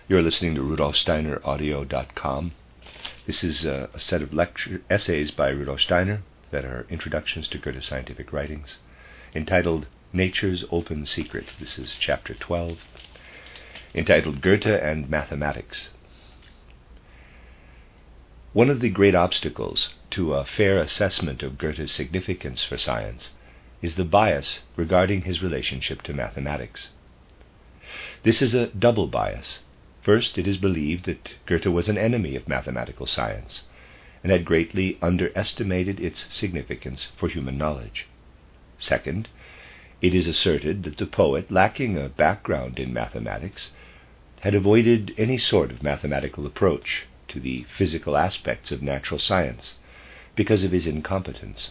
You're listening to RudolfSteinerAudio.com. This is a set of essays by Rudolf Steiner that are introductions to Goethe's scientific writings, entitled Nature's Open Secret. This is chapter 12, entitled Goethe and Mathematics. One of the great obstacles to a fair assessment of Goethe's significance for science is the bias regarding his relationship to mathematics. This is a double bias. First, it is believed that Goethe was an enemy of mathematical science and had greatly underestimated its significance for human knowledge. Second, it is asserted that the poet, lacking a background in mathematics, had avoided any sort of mathematical approach to the physical aspects of natural science because of his incompetence.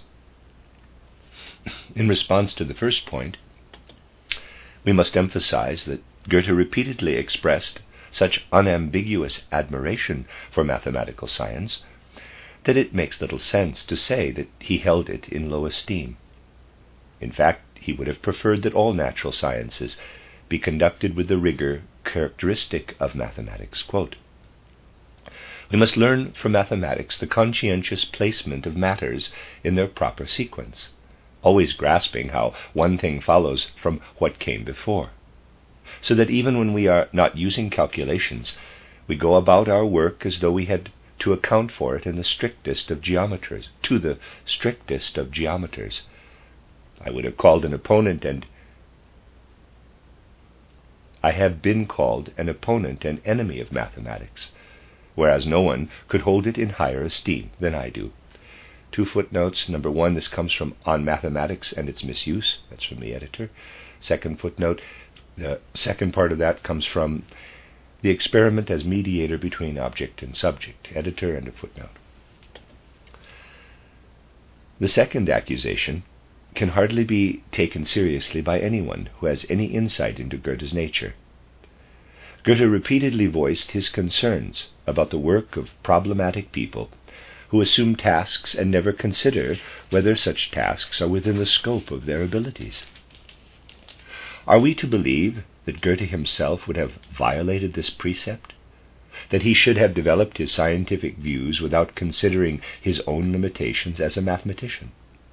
In response to the first point, we must emphasize that Goethe repeatedly expressed such unambiguous admiration for mathematical science that it makes little sense to say that he held it in low esteem. In fact, he would have preferred that all natural sciences be conducted with the rigor characteristic of mathematics. Quote, "We must learn from mathematics the conscientious placement of matters in their proper sequence, always grasping how one thing follows from what came before, so that even when we are not using calculations, we go about our work as though we had to account for it in the strictest of geometers, I would have called an opponent and I have been called an opponent and enemy of mathematics, whereas no one could hold it in higher esteem than I do." 2 footnotes. Number 1, this comes from On Mathematics and Its Misuse. That's from the editor. Second footnote, the second part of that comes from The Experiment as Mediator Between Object and Subject, editor, and a footnote. The second accusation can hardly be taken seriously by anyone who has any insight into Goethe's nature. Goethe repeatedly voiced his concerns about the work of problematic people who assume tasks and never consider whether such tasks are within the scope of their abilities. Are we to believe that Goethe himself would have violated this precept, that he should have developed his scientific views without considering his own limitations as a mathematician?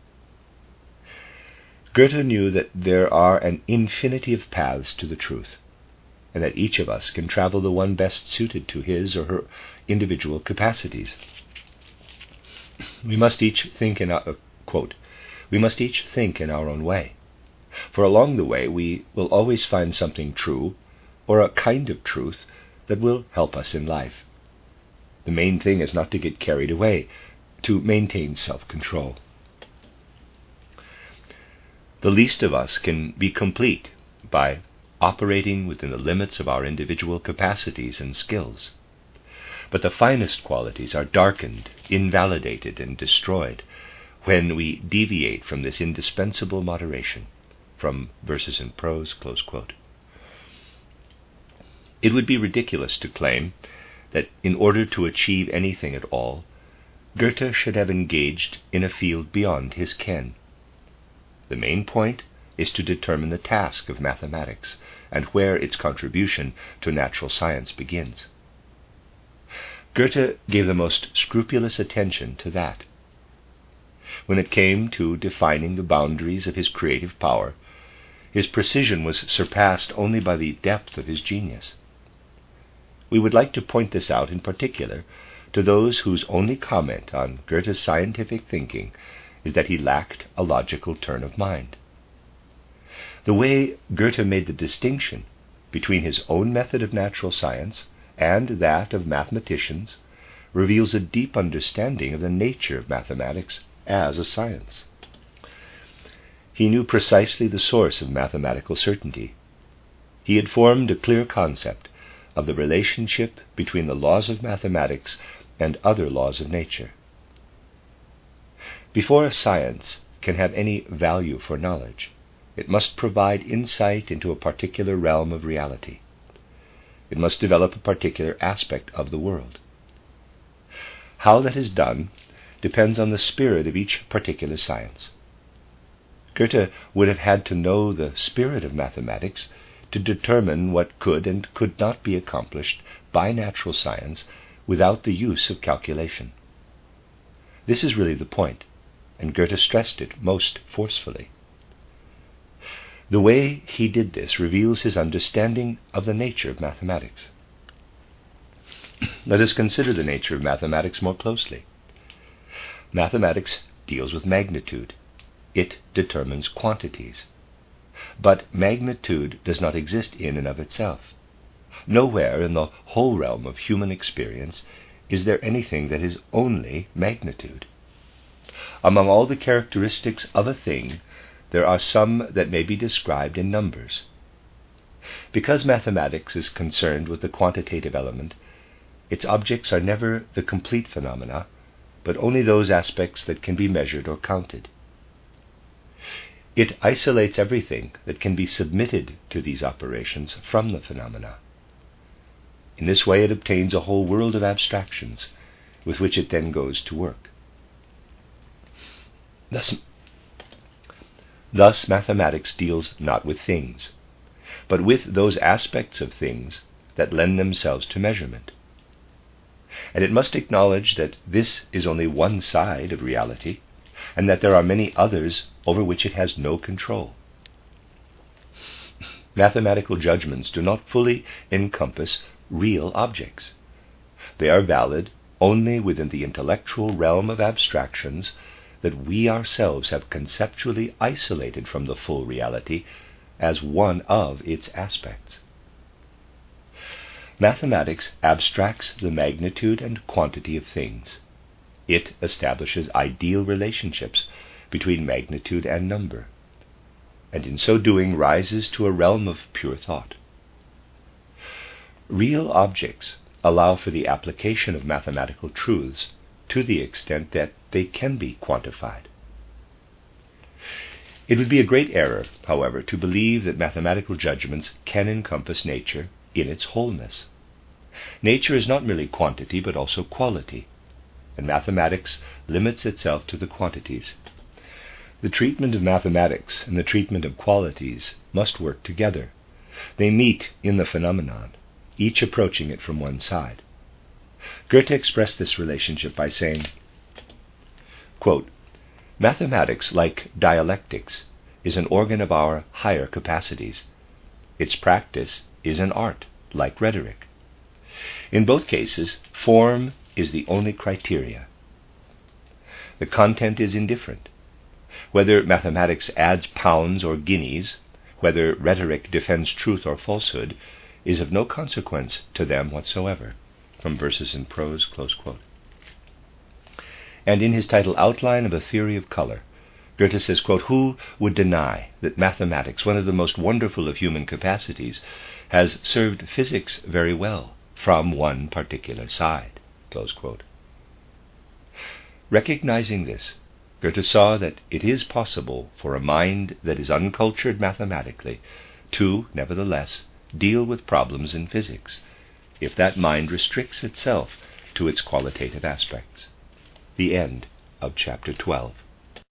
Goethe knew that there are an infinity of paths to the truth, and that each of us can travel the one best suited to his or her individual capacities. We must each think in our own way, for along the way we will always find something true, or a kind of truth that will help us in life. The main thing is not to get carried away, to maintain self-control. The least of us can be complete by operating within the limits of our individual capacities and skills. But the finest qualities are darkened, invalidated, and destroyed when we deviate from this indispensable moderation. From Verses in Prose, close quote. It would be ridiculous to claim that in order to achieve anything at all, Goethe should have engaged in a field beyond his ken. The main point is to determine the task of mathematics and where its contribution to natural science begins. Goethe gave the most scrupulous attention to that. When it came to defining the boundaries of his creative power, his precision was surpassed only by the depth of his genius. We would like to point this out in particular to those whose only comment on Goethe's scientific thinking is that he lacked a logical turn of mind. The way Goethe made the distinction between his own method of natural science and that of mathematicians reveals a deep understanding of the nature of mathematics as a science. He knew precisely the source of mathematical certainty. He had formed a clear concept of the relationship between the laws of mathematics and other laws of nature. Before a science can have any value for knowledge, it must provide insight into a particular realm of reality. It must develop a particular aspect of the world. How that is done depends on the spirit of each particular science. Goethe would have had to know the spirit of mathematics to determine what could and could not be accomplished by natural science without the use of calculation. This is really the point, and Goethe stressed it most forcefully. The way he did this reveals his understanding of the nature of mathematics. Let us consider the nature of mathematics more closely. Mathematics deals with magnitude. It determines quantities. But magnitude does not exist in and of itself. Nowhere in the whole realm of human experience is there anything that is only magnitude. Among all the characteristics of a thing, there are some that may be described in numbers. Because mathematics is concerned with the quantitative element, its objects are never the complete phenomena, but only those aspects that can be measured or counted. It isolates everything that can be submitted to these operations from the phenomena. In this way it obtains a whole world of abstractions, with which it then goes to work. Thus mathematics deals not with things, but with those aspects of things that lend themselves to measurement. And it must acknowledge that this is only one side of reality, and that there are many others over which it has no control. Mathematical judgments do not fully encompass real objects. They are valid only within the intellectual realm of abstractions that we ourselves have conceptually isolated from the full reality as one of its aspects. Mathematics abstracts the magnitude and quantity of things. It establishes ideal relationships between magnitude and number, and in so doing rises to a realm of pure thought. Real objects allow for the application of mathematical truths to the extent that they can be quantified. It would be a great error, however, to believe that mathematical judgments can encompass nature in its wholeness. Nature is not merely quantity, but also quality, and mathematics limits itself to the quantities. The treatment of mathematics and the treatment of qualities must work together. They meet in the phenomenon, each approaching it from one side. Goethe expressed this relationship by saying, quote, "Mathematics, like dialectics, is an organ of our higher capacities. Its practice is an art, like rhetoric. In both cases, form is the only criteria. The content is indifferent. Whether mathematics adds pounds or guineas, whether rhetoric defends truth or falsehood, is of no consequence to them whatsoever." From Verses in Prose, close quote. And in his title Outline of a Theory of Color, Goethe says, quote, "Who would deny that mathematics, one of the most wonderful of human capacities, has served physics very well from one particular side?" Close quote. Recognizing this, Goethe saw that it is possible for a mind that is uncultured mathematically to, nevertheless, deal with problems in physics, if that mind restricts itself to its qualitative aspects. The end of chapter 12.